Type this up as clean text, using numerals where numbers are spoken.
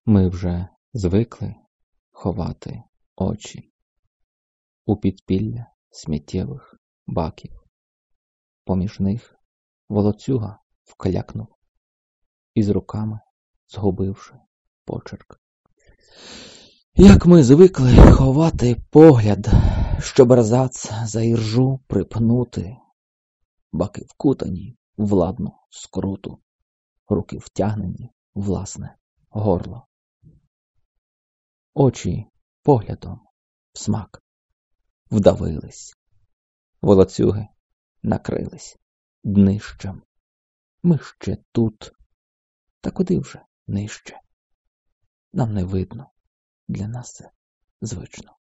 Ми вже звикли ховати очі у підпілля сміттєвих баків. Поміж них волоцюга вклякнув, із руками згубивши почерк. Як ми звикли ховати погляд, щоб ерзац за іржу припнути, баки вкутані в ладну скруту, руки втягнені в власне горло. Очі поглядом в смак вдавились, волоцюги накрились днищем. Ми ще тут, та куди вже нижче? Нам не видно, для нас це звично.